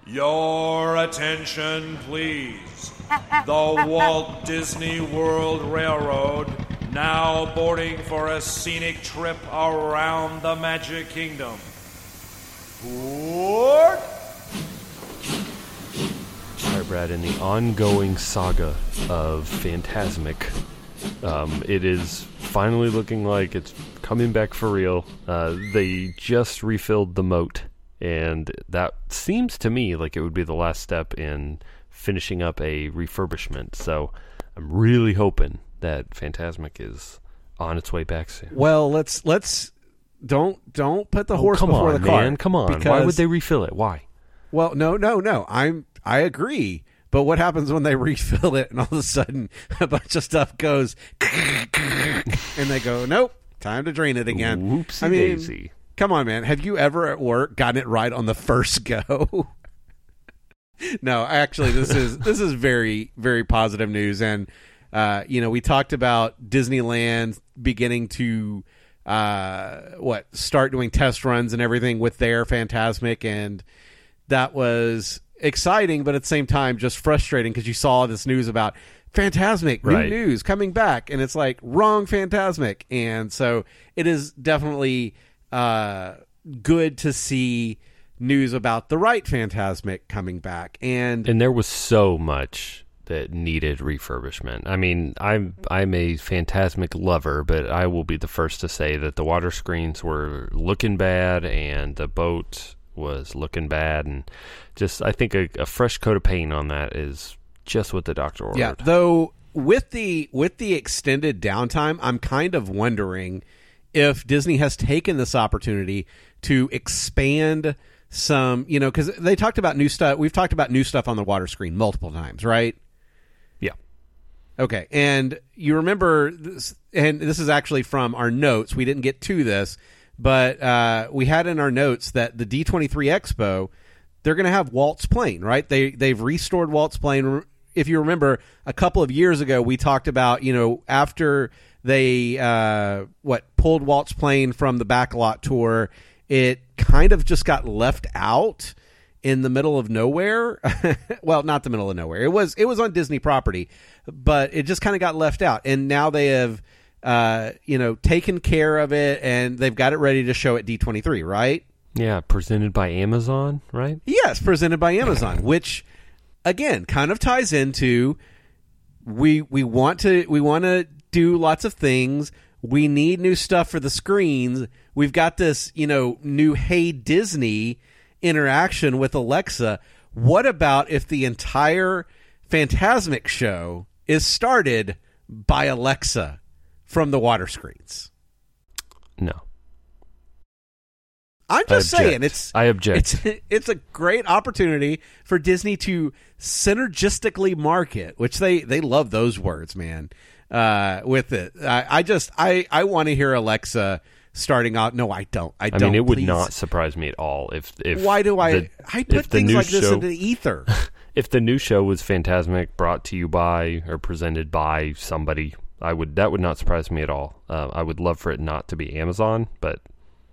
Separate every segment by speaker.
Speaker 1: Your attention, please. The Walt Disney World Railroad now boarding for a scenic trip around the Magic Kingdom. Board!
Speaker 2: All right, Brad, in the ongoing saga of Fantasmic, it is finally looking like it's coming back for real. They just refilled the moat, and that seems to me like it would be the last step in finishing up a refurbishment. So I'm really hoping that Fantasmic is on its way back soon.
Speaker 3: Well, let's don't put the horse before the cart.
Speaker 2: Man, come on.
Speaker 3: Because,
Speaker 2: why would they refill it? Why?
Speaker 3: Well, no. I agree. But what happens when they refill it and all of a sudden a bunch of stuff goes and they go, nope, time to drain it again.
Speaker 2: Whoopsie daisy.
Speaker 3: Come on, man. Have you ever at work gotten it right on the first go? No, actually, this is very, very positive news. And, we talked about Disneyland beginning to start doing test runs and everything with their Fantasmic, and that was exciting, but at the same time just frustrating because you saw this news about Fantasmic, new news coming back, and it's like, wrong Fantasmic. And so it is definitely good to see news about the right Fantasmic coming back. And
Speaker 2: there was so much that needed refurbishment. I mean, I'm a Fantasmic lover, but I will be the first to say that the water screens were looking bad and the boat was looking bad, and just I think a fresh coat of paint on that is just what the doctor ordered.
Speaker 3: Yeah, though with the extended downtime, I'm kind of wondering if Disney has taken this opportunity to expand some, because they talked about new stuff. We've talked about new stuff on the water screen multiple times, right?
Speaker 2: Yeah.
Speaker 3: Okay, and you remember this, and this is actually from our notes. We didn't get to this, but we had in our notes that the D23 Expo, they're going to have Walt's plane, right? They've restored Walt's plane. If you remember, a couple of years ago, we talked about, after they pulled Walt's plane from the backlot tour, it kind of just got left out in the middle of nowhere. Well, not the middle of nowhere. It was on Disney property, but it just kind of got left out. And now they have taken care of it, and they've got it ready to show at D23, right?
Speaker 2: Yeah, presented by Amazon, right?
Speaker 3: Yes, presented by Amazon, which again kind of ties into we want to do lots of things. We need new stuff for the screens. We've got this, new Hey Disney interaction with Alexa. What about if the entire Fantasmic show is started by Alexa from the water screens?
Speaker 2: No.
Speaker 3: I'm just saying,
Speaker 2: I object.
Speaker 3: It's a great opportunity for Disney to synergistically market, which they love those words, man. With it, I want to hear Alexa starting out. No, I don't. I
Speaker 2: mean, it would not surprise me at all if.
Speaker 3: Why do I put things like this into the ether?
Speaker 2: If the new show was Fantasmic, brought to you by or presented by somebody, that would not surprise me at all. I would love for it not to be Amazon, but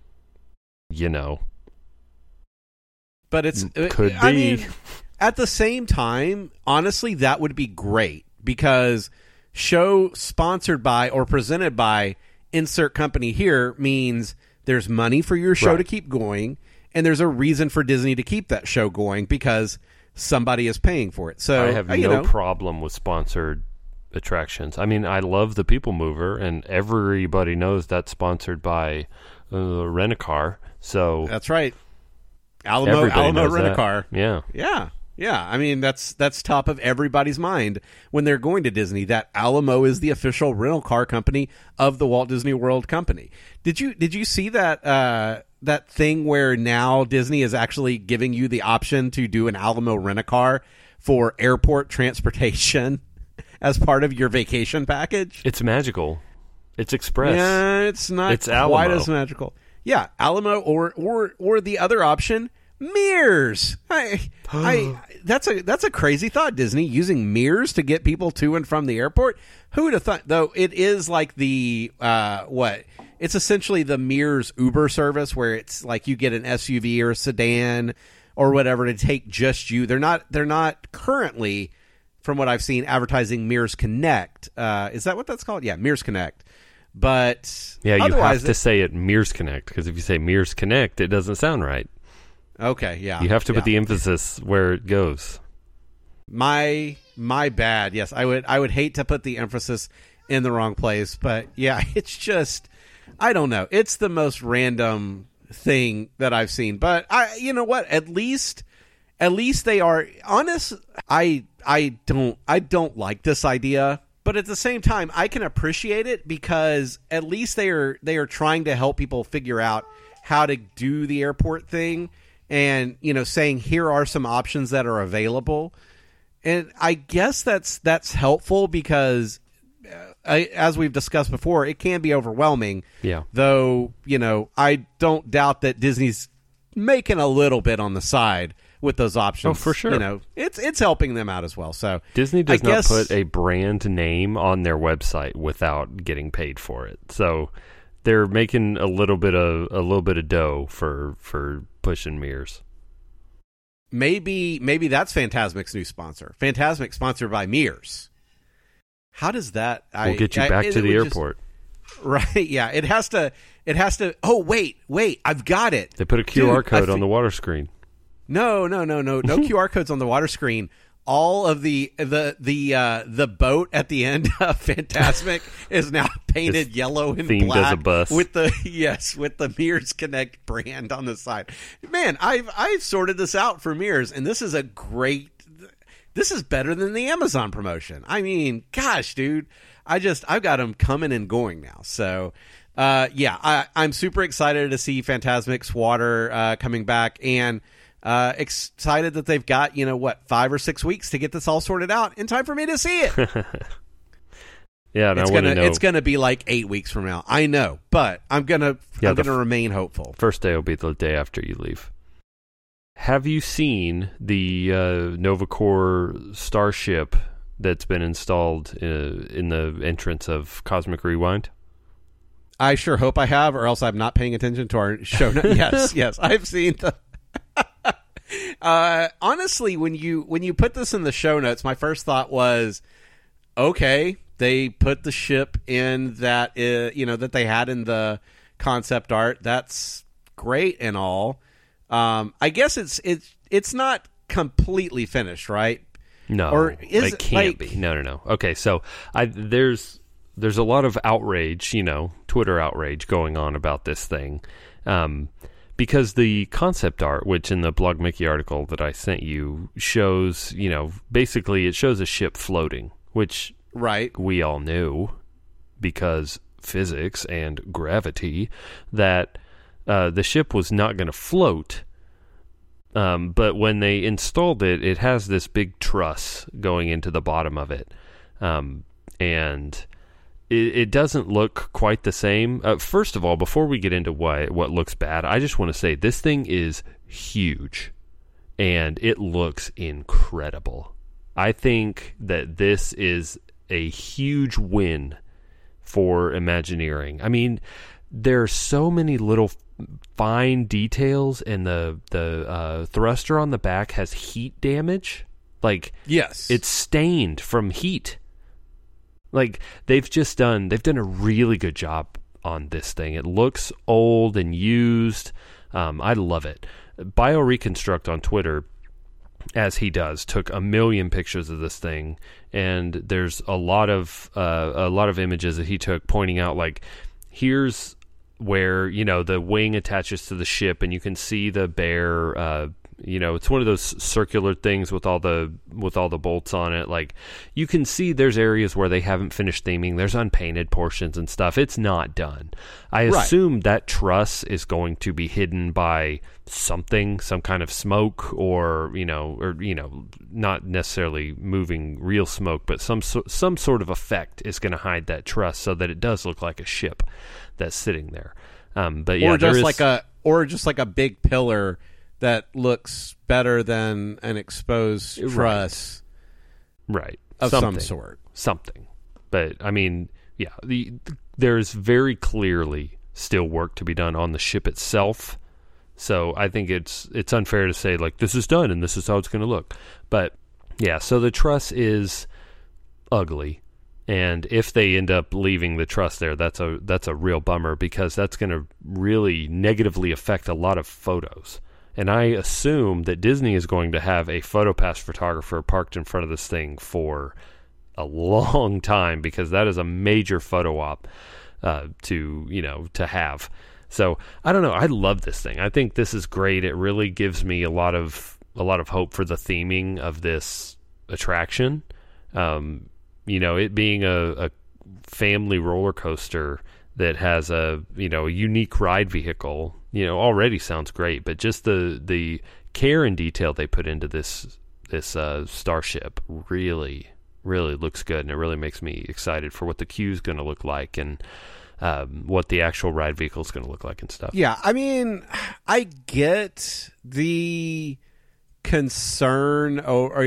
Speaker 3: but it
Speaker 2: could be.
Speaker 3: I mean, at the same time, honestly, that would be great because show sponsored by or presented by insert company here means there's money for your show to keep going, and there's a reason for Disney to keep that show going because somebody is paying for it. So
Speaker 2: I have no problem with sponsored attractions. I mean, I love the People Mover, and everybody knows that's sponsored by Rent-A-Car. So
Speaker 3: that's right, Alamo Rent-A-Car.
Speaker 2: Yeah.
Speaker 3: Yeah, I mean that's top of everybody's mind when they're going to Disney. That Alamo is the official rental car company of the Walt Disney World Company. Did you see that that thing where now Disney is actually giving you the option to do an Alamo Rent-A-Car for airport transportation as part of your vacation package?
Speaker 2: It's magical. It's Express.
Speaker 3: Yeah, it's not
Speaker 2: it's
Speaker 3: quite
Speaker 2: Alamo.
Speaker 3: as magical. Yeah, Alamo or the other option, Mears. That's a crazy thought, Disney, using Mears to get people to and from the airport. Who would have thought? Though it is like the it's essentially the Mears Uber service, where it's like you get an SUV or a sedan or whatever to take just you. They're not currently, from what I've seen, advertising Mears Connect. Is that what that's called? Yeah, Mears Connect. But
Speaker 2: yeah, you have to say it Mears Connect, because if you say Mears Connect, it doesn't sound right.
Speaker 3: Okay, yeah.
Speaker 2: You have to put the emphasis where it goes.
Speaker 3: My bad. Yes, I would hate to put the emphasis in the wrong place, but yeah, it's just, I don't know. It's the most random thing that I've seen. But you know what? At least they are honest. I don't like this idea. But at the same time, I can appreciate it because at least they are trying to help people figure out how to do the airport thing, and saying here are some options that are available. And I guess that's helpful because, as we've discussed before, it can be overwhelming.
Speaker 2: Yeah.
Speaker 3: Though I don't doubt that Disney's making a little bit on the side with those options.
Speaker 2: Oh, for sure.
Speaker 3: It's helping them out as well. So
Speaker 2: Disney does not put a brand name on their website without getting paid for it. So they're making a little bit of dough for pushing Mears.
Speaker 3: Maybe that's Fantasmic's new sponsor. Fantasmic sponsored by Mears. How does that?
Speaker 2: We'll get you back to the airport.
Speaker 3: Right? Yeah. It has to. Oh, wait! I've got it.
Speaker 2: They put a QR code on the water screen.
Speaker 3: No QR codes on the water screen. All of the boat at the end of Fantasmic is now painted yellow and
Speaker 2: themed
Speaker 3: black
Speaker 2: as a bus
Speaker 3: with the Mears Connect brand on the side. Man, I've sorted this out for Mears, and this is this is better than the Amazon promotion. I mean, gosh, dude, I've got them coming and going now. So, I'm super excited to see Fantasmic's water coming back, and excited that they've got 5 or 6 weeks to get this all sorted out in time for me to see it.
Speaker 2: Yeah, and
Speaker 3: it's gonna be like 8 weeks from now. I know, but I'm gonna remain hopeful.
Speaker 2: First day will be the day after you leave. Have you seen the Novacore Starship that's been installed in the entrance of Cosmic Rewind?
Speaker 3: I sure hope I have, or else I'm not paying attention to our show. Yes, I've seen the. Honestly, when you put this in the show notes, my first thought was, okay, they put the ship in that that they had in the concept art. That's great and all. I guess it's not completely finished, right?
Speaker 2: No,
Speaker 3: or is
Speaker 2: it can't be. No. Okay, so there's a lot of outrage, Twitter outrage going on about this thing. Because the concept art, which in the Blog Mickey article that I sent you shows, basically it shows a ship floating, which we all knew because physics and gravity that the ship was not going to float. But when they installed it, it has this big truss going into the bottom of it. And it doesn't look quite the same. First of all, before we get into what looks bad, I just want to say this thing is huge, and it looks incredible. I think that this is a huge win for Imagineering. I mean, there are so many little fine details, and the thruster on the back has heat damage. Like,
Speaker 3: yes,
Speaker 2: it's stained from heat. Like, they've done a really good job on this thing. It looks old and used. I love it. BioReconstruct on Twitter, as he does, took 1 million pictures of this thing, and there's a lot of images that he took pointing out, like, here's where the wing attaches to the ship, and you can see the bare. It's one of those circular things with all the bolts on it. Like, you can see there's areas where they haven't finished theming. There's unpainted portions and stuff. It's not done. I assume that truss is going to be hidden by something, some kind of smoke, or not necessarily moving real smoke, but some sort of effect is going to hide that truss so that it does look like a ship that's sitting there. But yeah,
Speaker 3: or just like a big pillar that looks better than an exposed truss,
Speaker 2: right?
Speaker 3: Of some sort,
Speaker 2: something. But I mean, yeah, there's very clearly still work to be done on the ship itself. So I think it's unfair to say, like, this is done and this is how it's going to look. But, yeah, so the truss is ugly. And if they end up leaving the truss there, that's a real bummer, because that's going to really negatively affect a lot of photos. And I assume that Disney is going to have a PhotoPass photographer parked in front of this thing for a long time, because that is a major photo op to have. So I don't know. I love this thing. I think this is great. It really gives me a lot of hope for the theming of this attraction. It being a family roller coaster that has a unique ride vehicle, already sounds great. But just the care and detail they put into this Starship really, really looks good, and it really makes me excited for what the queue is going to look like, and what the actual ride vehicle is going to look like and stuff.
Speaker 3: Yeah, I mean, I get the concern,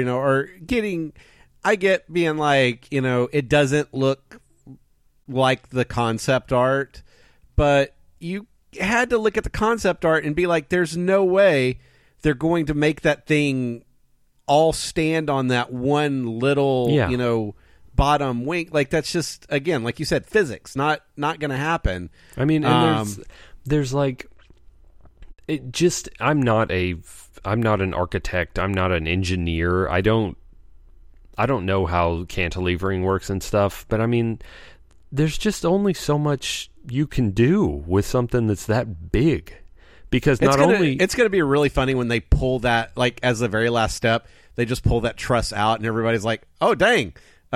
Speaker 3: I get being like, it doesn't look like the concept art, but you had to look at the concept art and be like, there's no way they're going to make that thing all stand on that one little, bottom wing. Like, that's just, again, like you said, physics, not going to happen.
Speaker 2: I mean, and there's like, it just, I'm not an architect. I'm not an engineer. I don't know how cantilevering works and stuff, but I mean, there's just only so much you can do with something that's that big. Because it's going to be really funny when they pull that, like, as the very last step, they just pull that truss out and everybody's like, oh, dang.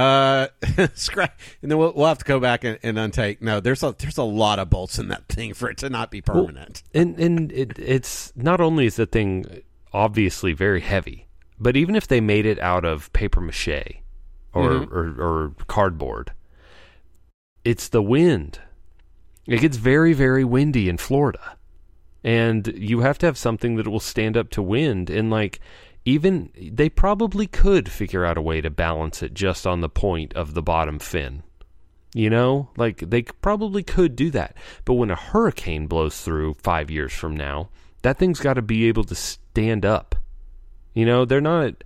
Speaker 2: Scrap, and then we'll have to go back and untake. No, there's a lot of bolts in that thing for it to not be permanent. Well, and it's not only is the thing obviously very heavy, but even if they made it out of paper mache or cardboard, it's the wind. It gets very, very windy in Florida, and you have to have something that will stand up to wind. And like, even they probably could figure out a way to balance it just on the point of the bottom fin. Like, they probably could do that. But when a hurricane blows through 5 years from now, that thing's got to be able to stand up. They're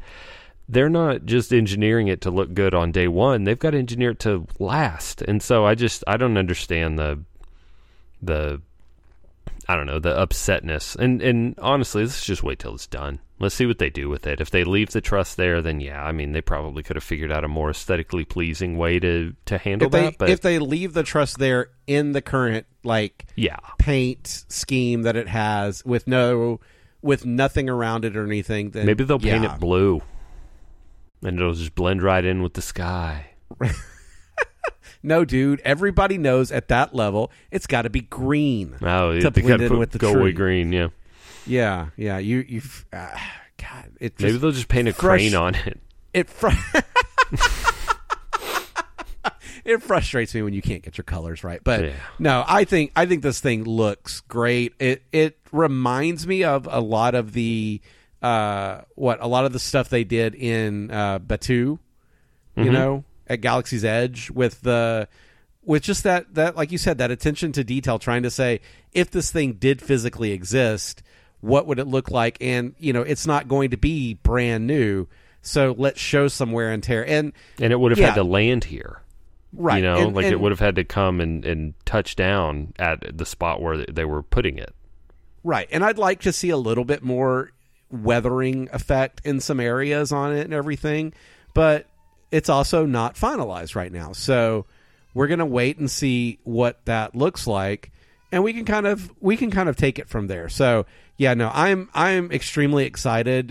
Speaker 2: not just engineering it to look good on day one. They've got to engineer it to last. And so I don't understand the upsetness. And honestly, let's just wait till it's done. Let's see what they do with it. If they leave the truss there, then yeah, I mean, they probably could have figured out a more aesthetically pleasing way to handle that. But
Speaker 3: if they leave the truss there in the current paint scheme that it has, with nothing around it or anything, then
Speaker 2: maybe they'll paint it blue, and it'll just blend right in with the sky.
Speaker 3: No, dude. Everybody knows at that level it's got to be green.
Speaker 2: Oh,
Speaker 3: to blend in with the
Speaker 2: go
Speaker 3: tree.
Speaker 2: Away green, yeah.
Speaker 3: Yeah. God, it just
Speaker 2: maybe they'll just paint a crane on it.
Speaker 3: It frustrates me when you can't get your colors right. But no, I think this thing looks great. It reminds me of a lot of the stuff they did in Batuu, at Galaxy's Edge with just that like you said, that attention to detail, trying to say, if this thing did physically exist, what would it look like? And it's not going to be brand new, so let's show some wear and tear. And
Speaker 2: it would have had to land here,
Speaker 3: right?
Speaker 2: It would have had to come and touch down at the spot where they were putting it,
Speaker 3: right? And I'd like to see a little bit more weathering effect in some areas on it and everything, but it's also not finalized right now, so we're gonna wait and see what that looks like, and we can kind of take it from there. So yeah, no, I'm extremely excited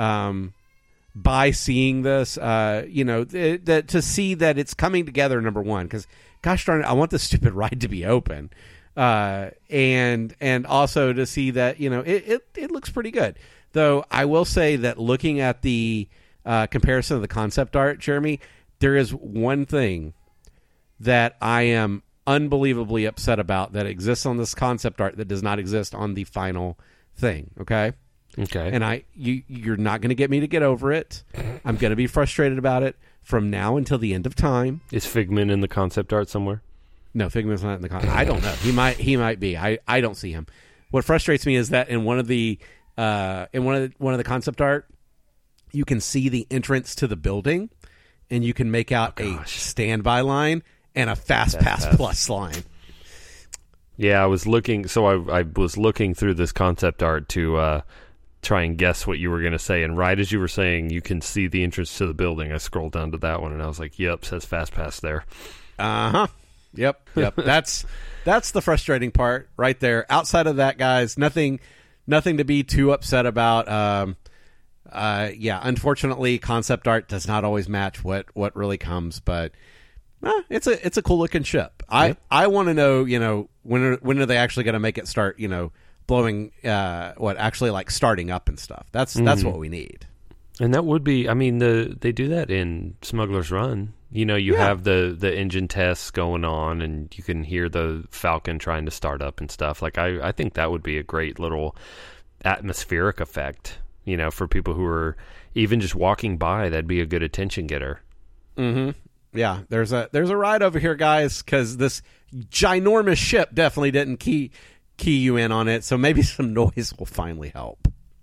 Speaker 3: by seeing this. To see that it's coming together. Number one, because gosh darn it, I want this stupid ride to be open, and also to see that it looks pretty good. Though I will say that looking at the comparison of the concept art, Jeremy, there is one thing that I am unbelievably upset about that exists on this concept art that does not exist on the final thing. Okay. And you're not going to get me to get over it. I'm going to be frustrated about it from now until the end of time.
Speaker 2: Is Figment in the concept art somewhere?
Speaker 3: No, Figment's not in the concept. I don't know. He might be. I don't see him. what frustrates me is that in one of the concept art, you can see the entrance to the building, and you can make out a standby line and a fast pass plus line.
Speaker 2: Yeah, I was looking. So I was looking through this concept art to try and guess what you were going to say. And right as you were saying, you can see the entrance to the building, I scrolled down to that one, and I was like, "Yep, says fast pass there."
Speaker 3: Yep. That's the frustrating part right there. Outside of that, guys, nothing to be too upset about. Unfortunately, concept art does not always match what really comes, but it's a cool looking ship. I want to know, when are they actually going to make it start, blowing, actually like starting up and stuff. That's what we need.
Speaker 2: And that would be, I mean, they do that in Smuggler's Run. You have the engine tests going on, and you can hear the Falcon trying to start up and stuff. Like, I think that would be a great little atmospheric effect, for people who are even just walking by. That'd be a good attention getter.
Speaker 3: Mm-hmm. Yeah, there's a ride over here, guys, because this ginormous ship definitely didn't key you in on it, so maybe some noise will finally help.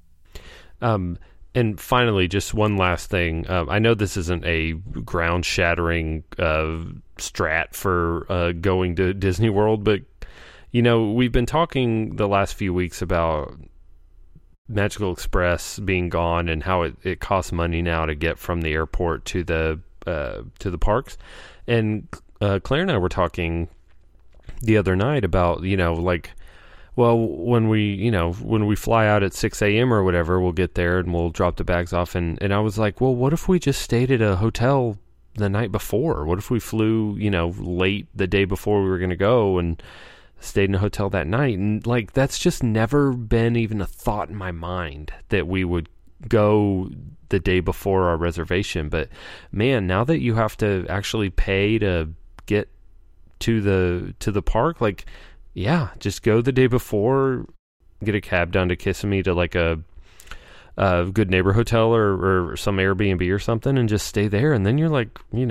Speaker 2: And finally, just one last thing. I know this isn't a ground-shattering strat for going to Disney World, but, we've been talking the last few weeks about Magical Express being gone and how it costs money now to get from the airport to the parks. And Claire and I were talking the other night about, well, when we fly out at 6 a.m. or whatever, we'll get there and we'll drop the bags off. And I was like, well, what if we just stayed at a hotel the night before? What if we flew, late the day before we were going to go and stayed in a hotel that night? And, that's just never been even a thought in my mind that we would go the day before our reservation. But, man, now that you have to actually pay to get to the park, yeah, just go the day before, get a cab down to Kissimmee to a Good Neighbor Hotel or some Airbnb or something, and just stay there. And then you're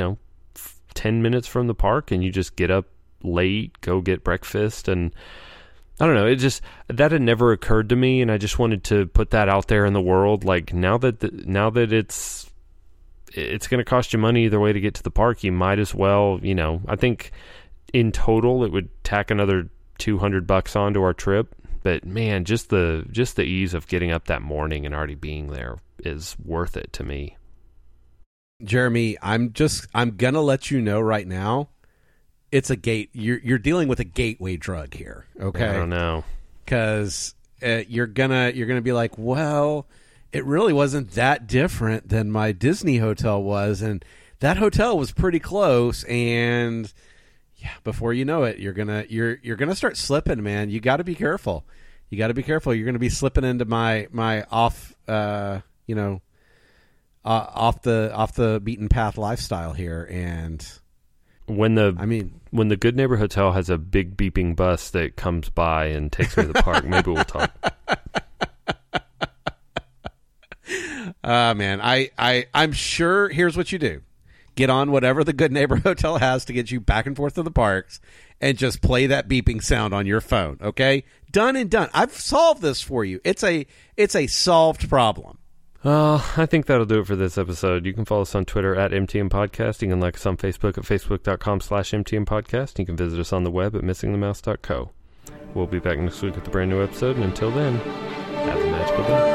Speaker 2: 10 minutes from the park, and you just get up late, go get breakfast. And I don't know, that had never occurred to me, and I just wanted to put that out there in the world. Now that it's going to cost you money either way to get to the park, you might as well, I think in total it would tack another $200 onto our trip, but man, just the ease of getting up that morning and already being there is worth it to me.
Speaker 3: Jeremy, I'm gonna let you know right now, it's a you're dealing with a gateway drug here. Okay,
Speaker 2: I don't know,
Speaker 3: because you're gonna be like, well, it really wasn't that different than my Disney hotel was, and that hotel was pretty close. And yeah, before you know it, you're gonna start slipping, man. You got to be careful. You're gonna be slipping into my off the beaten path lifestyle here. And
Speaker 2: when the Good Neighbor Hotel has a big beeping bus that comes by and takes me to the park, maybe we'll talk.
Speaker 3: Man, I'm sure. Here's what you do. Get on whatever the Good Neighbor Hotel has to get you back and forth to the parks, and just play that beeping sound on your phone, okay? Done and done. I've solved this for you. It's a solved problem.
Speaker 2: I think that'll do it for this episode. You can follow us on Twitter at MTM Podcast. You can like us on Facebook at facebook.com/MTM Podcast. You can visit us on the web at missingthemouse.co. We'll be back next week with a brand new episode, and until then, have a magical day.